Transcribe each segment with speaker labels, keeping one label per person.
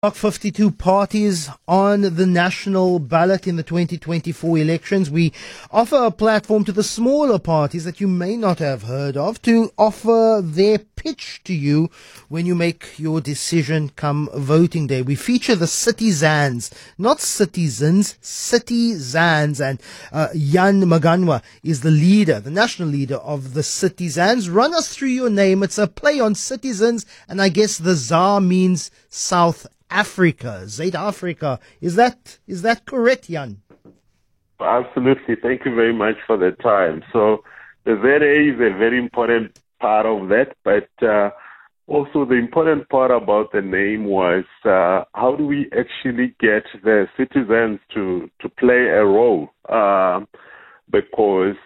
Speaker 1: 52 parties on the national ballot in the 2024 elections. We offer a platform to the smaller parties that you may not have heard of to offer their pitch to you when you make your decision come voting day. We feature the citizens, not citizens, citizens. And Jan Maganwa is the leader, the national leader of the citizens. Run us through your name. It's a play on citizens, and I guess the ZA means South Africa, South Africa. Is that correct, Jan?
Speaker 2: Absolutely. Thank you very much for the time. So the ZA is a very important part of that, but also the important part about the name was how do we actually get the citizens to play a role? Because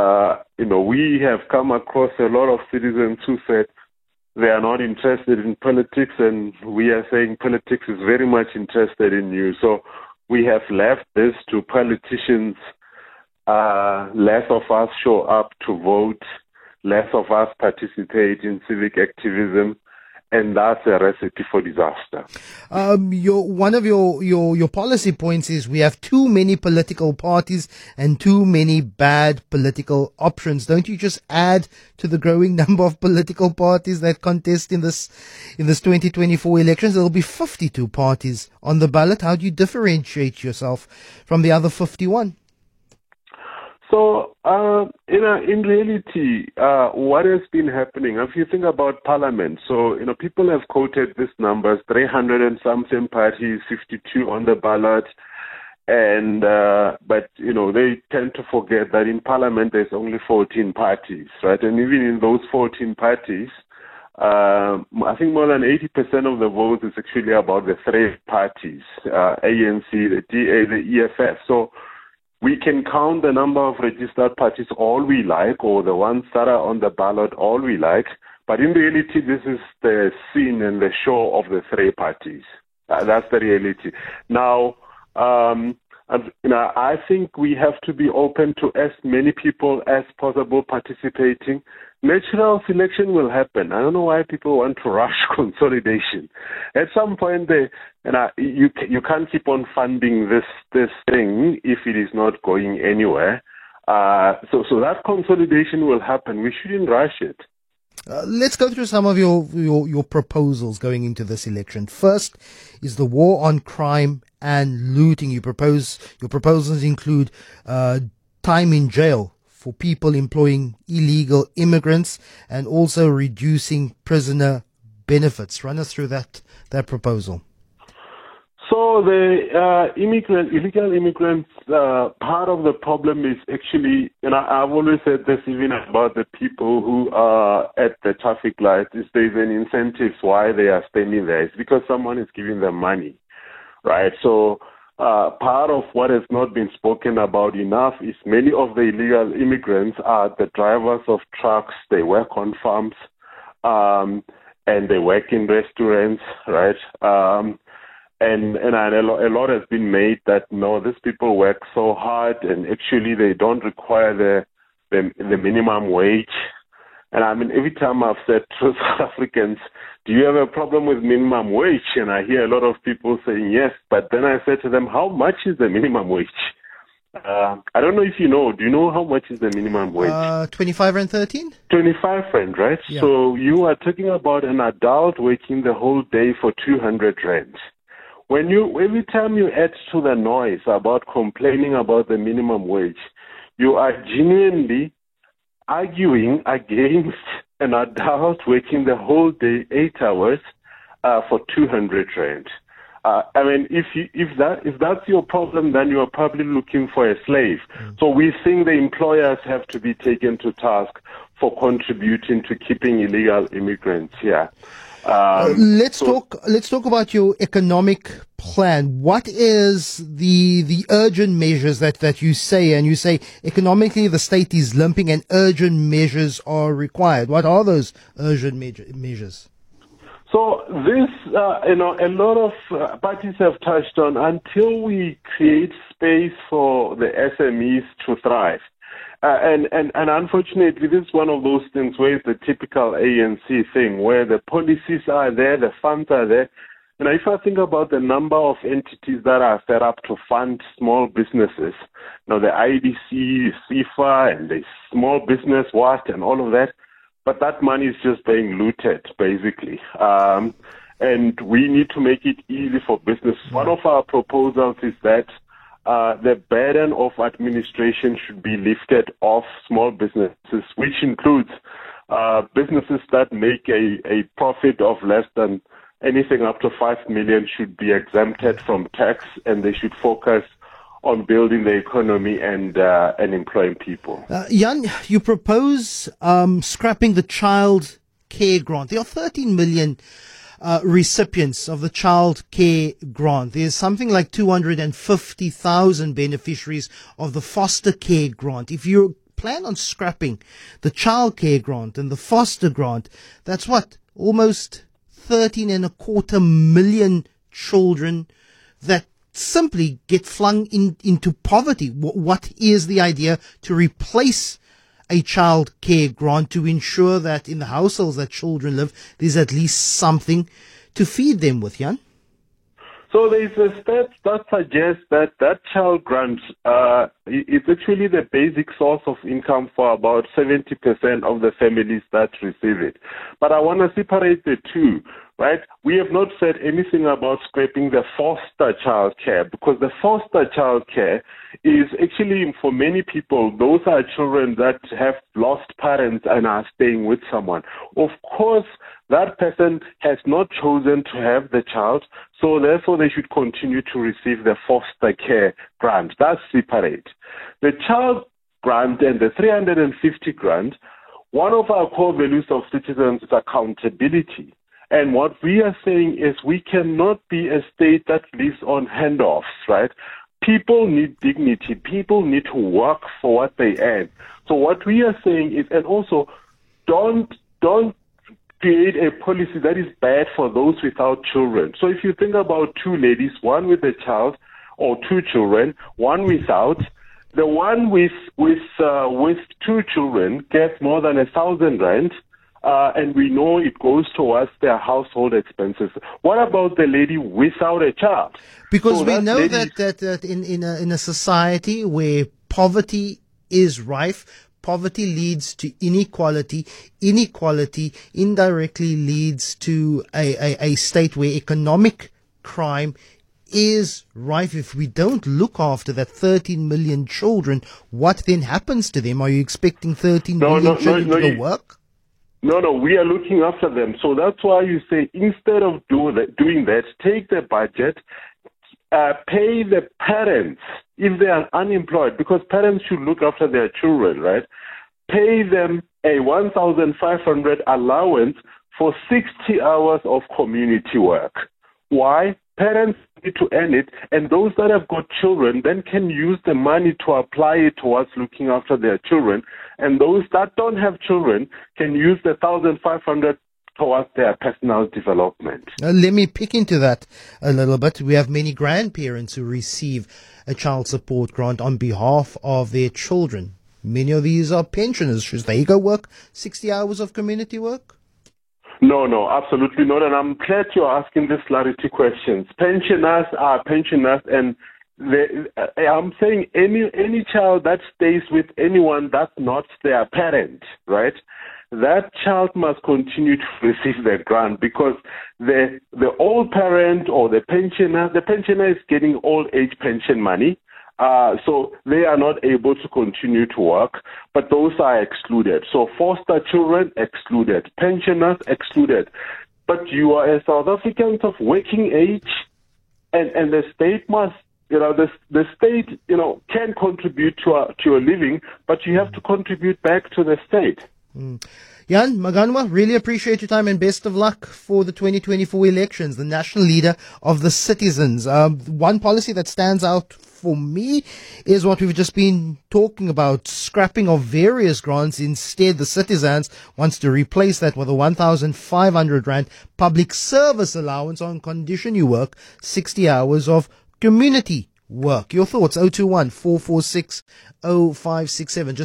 Speaker 2: we have come across a lot of citizens who said they are not interested in politics, and we are saying politics is very much interested in you. So we have left this to politicians. Less of us show up to vote, less of us participate in civic activism, and that's a recipe for disaster.
Speaker 1: One of your policy points is we have too many political parties and too many bad political options. Don't you just add to the growing number of political parties that contest in this 2024 elections? There will be 52 parties on the ballot. How do you differentiate yourself from the other 51?
Speaker 2: So, in reality, what has been happening, if you think about Parliament, so, people have quoted these numbers, 300 and something parties, 52 on the ballot, and, but, they tend to forget that in Parliament there's only 14 parties, right? And even in those 14 parties, I think more than 80% of the votes is actually about the three parties, ANC, the DA, the EFF. So, we can count the number of registered parties all we like, or the ones that are on the ballot all we like, but in reality, this is the scene and the show of the three parties. That's the reality. Now, I think we have to be open to as many people as possible participating. Natural selection will happen. I don't know why people want to rush consolidation. At some point, you can't keep on funding this thing if it is not going anywhere. So that consolidation will happen. We shouldn't rush it.
Speaker 1: Let's go through some of your proposals going into this election. First is the war on crime and looting. Your proposals include time in jail for people employing illegal immigrants and also reducing prisoner benefits. Run us through that proposal.
Speaker 2: So the illegal immigrants, part of the problem is actually, I've always said this even about the people who are at the traffic lights, is there's an incentive why they are standing there. It's because someone is giving them money, right? So part of what has not been spoken about enough is many of the illegal immigrants are the drivers of trucks. They work on farms, and they work in restaurants, right? And a lot has been made that, no, these people work so hard and actually they don't require the minimum wage. And I mean, every time I've said to South Africans, do you have a problem with minimum wage? And I hear a lot of people saying yes, but then I said to them, how much is the minimum wage? I don't know if you know. Do you know how much is the minimum wage?
Speaker 1: 25 Rand 13?
Speaker 2: 25 Rand, right? Yeah. So you are talking about an adult working the whole day for 200 Rand. Every time you add to the noise about complaining about the minimum wage, you are genuinely arguing against an adult working the whole day, 8 hours, for 200 Rand. I mean, if that's your problem, then you are probably looking for a slave. So we think the employers have to be taken to task for contributing to keeping illegal immigrants here.
Speaker 1: Let's talk about your economic plan. What is the urgent measures that you say? And you say economically the state is limping and urgent measures are required. What are those urgent measures?
Speaker 2: So this, a lot of parties have touched on, until we create space for the SMEs to thrive. And unfortunately, this is one of those things where it's the typical ANC thing, where the policies are there, the funds are there, if I think about the number of entities that are set up to fund small businesses, the IDC, SIFA, and the Small Business Watch and all of that, but that money is just being looted, basically. And we need to make it easy for business. One of our proposals is that the burden of administration should be lifted off small businesses, which includes businesses that make a profit of less than anything up to 5 million should be exempted from tax, and they should focus on building the economy and employing people.
Speaker 1: Jan, you propose scrapping the child care grant. There are 13 million recipients of the child care grant. There's something like 250,000 beneficiaries of the foster care grant. If you plan on scrapping the child care grant and the foster grant, that's what? Almost 13.25 million children that simply get flung into poverty. What is the idea to replace a child care grant to ensure that in the households that children live, there's at least something to feed them with, Jan?
Speaker 2: So there's a stat that suggests that child grant is actually the basic source of income for about 70% of the families that receive it. But I want to separate the two, right? We have not said anything about scrapping the foster child care, because the foster child care is actually, for many people, those are children that have lost parents and are staying with someone. Of course, that person has not chosen to have the child, so therefore they should continue to receive the foster care grant. That's separate. The child grant and the 350 grant, one of our core values of citizens is accountability. And what we are saying is we cannot be a state that lives on handoffs, right? People need dignity. People need to work for what they earn. So what we are saying is, and also don't create a policy that is bad for those without children. So if you think about two ladies, one with a child or two children, one without, the one with two children gets more than 1,000 rand, and we know it goes towards their household expenses. What about the lady without a child?
Speaker 1: Because so we know that in a society where poverty is rife, poverty leads to inequality. Inequality indirectly leads to a state where economic crime is rife. If we don't look after that 13 million children, what then happens to them? Are you expecting 13 million children to go work?
Speaker 2: No, we are looking after them. So that's why you say, instead of doing that, take the budget, pay the parents if they are unemployed, because parents should look after their children, right? Pay them a 1,500 allowance for 60 hours of community work. Why? Parents need to earn it, and those that have got children then can use the money to apply it towards looking after their children, and those that don't have children can use the 1,500 towards their personal development.
Speaker 1: Let me pick into that a little bit. We have many grandparents who receive a child support grant on behalf of their children. Many of these are pensioners. Should they go work 60 hours of community work?
Speaker 2: No, absolutely not. And I'm glad you're asking these clarity questions. Pensioners are pensioners, and I'm saying any child that stays with anyone that's not their parent, right? That child must continue to receive the grant, because the old parent or the pensioner is getting old age pension money. So they are not able to continue to work, but those are excluded. So foster children excluded, pensioners excluded. But you are a South African of working age, and the state must, the state, can contribute to your living, but you have to contribute back to the state.
Speaker 1: Jan Maganwa, really appreciate your time and best of luck for the 2024 elections, the national leader of the citizens. One policy that stands out for me is what we've just been talking about, scrapping of various grants. Instead, the citizens wants to replace that with a 1,500 rand public service allowance on condition you work 60 hours of community work. Your thoughts, 021 446 0567.